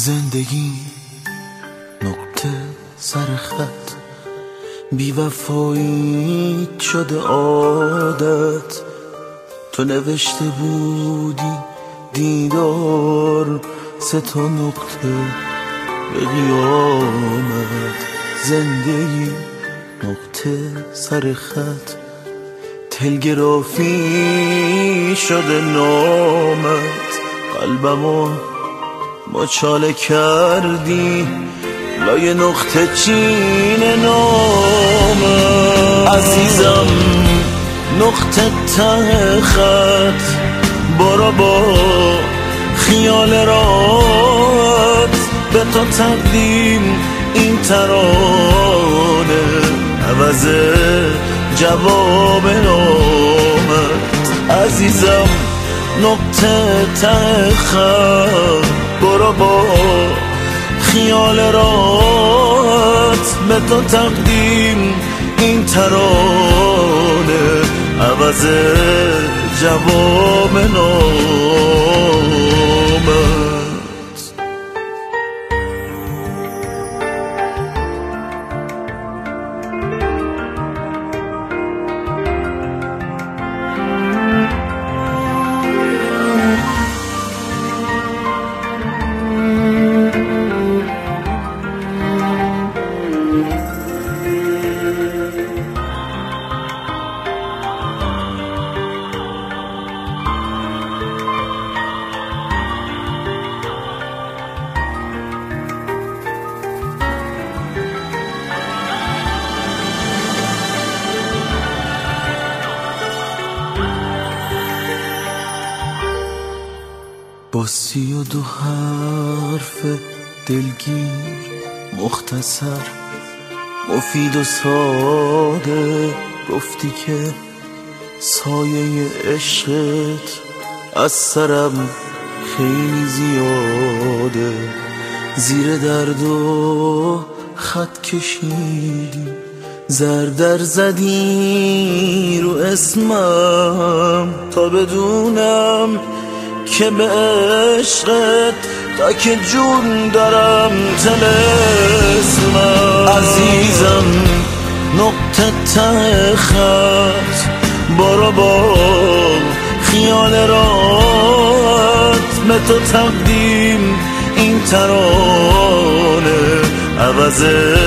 زندگی نقطه سر خط، بی‌وفایی شده عادت. تو نوشته بودی دیدار 3 نقطه به قیامت. زندگی نقطه سر خط، تلگرافی شده نامت. قلبمو مچاله کردی لای نقطه چین نامت. عزیزم نقطه ته خط، برو با خیال رات. به تو تقدیم این ترانه، عوض جواب نامت. عزیزم نقطه ته خط، برو با خیال رات. به تو تقدیم این ترانه، عوض جواب نامت. با 32 حرف دلگیر، مختصر، مفید و ساده، گفتی که سایه عشقت از سرم خیلی زیاده. زیر درد و خط کشیدی، زردر زدی رو اسمم، تا بدونم که به عشقت تا که جون دارم طلسمم. عزیزم نقطه ته خط، برو با خیال رات. به تو تقدیم این ترانه، عوض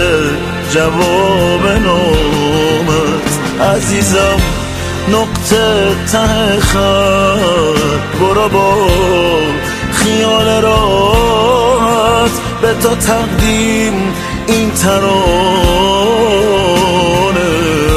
جواب نامت. عزیزم نقطه ته خط، برو با خیال رات. به تو تقدیم این ترانه.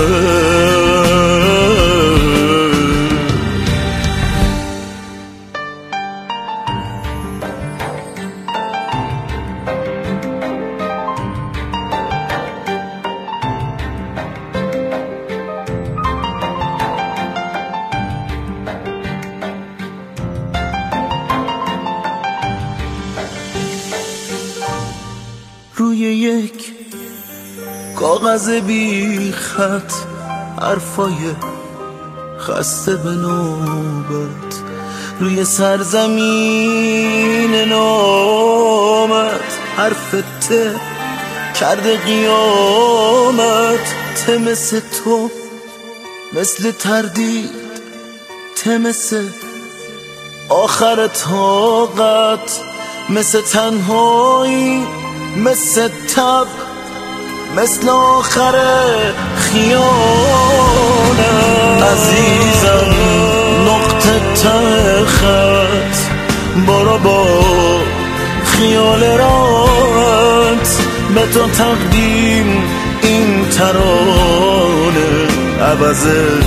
روی یک کاغذ بی خط، حرفای خسته به نوبت. روی سرزمین نامت، حرف ته کرده قیامت. ته مثل تو، مثل تردید، ته مثل آخر طاقت. مثل تنهایی، مثل تب، مثل آخر خیانت. عزیزم نقطه ته خط، برو با خیال رات. به تو تقدیم این ترانه، عوض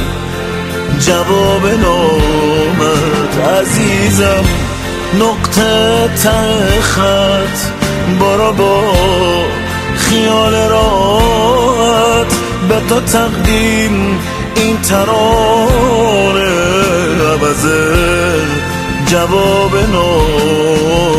جواب نامت. عزیزم نقطه ته خط، برو با خیال رات. به تو تقدیم این ترانه، عوض جواب نامت.